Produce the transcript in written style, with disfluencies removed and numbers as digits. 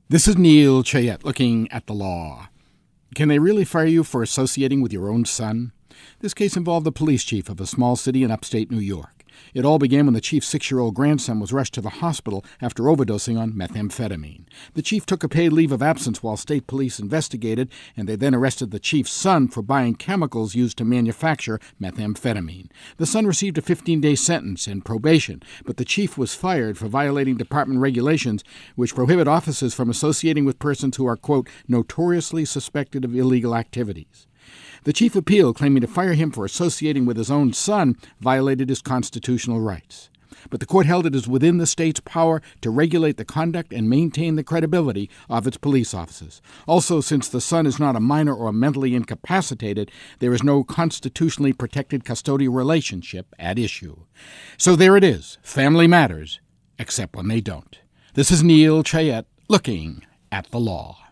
This is Neil Chayette looking at the law. Can they really fire you for associating with your own son? This case involved the police chief of a small city in upstate New York. It all began when the chief's 6-year-old grandson was rushed to the hospital after overdosing on methamphetamine. The chief took a paid leave of absence while state police investigated, and they then arrested the chief's son for buying chemicals used to manufacture methamphetamine. The son received a 15-day sentence and probation, but the chief was fired for violating department regulations which prohibit officers from associating with persons who are, quote, notoriously suspected of illegal activities. The chief appealed, claiming to fire him for associating with his own son violated his constitutional rights. But the court held it is within the state's power to regulate the conduct and maintain the credibility of its police officers. Also, since the son is not a minor or mentally incapacitated, there is no constitutionally protected custodial relationship at issue. So there it is. Family matters, except when they don't. This is Neil Chayette looking at the law.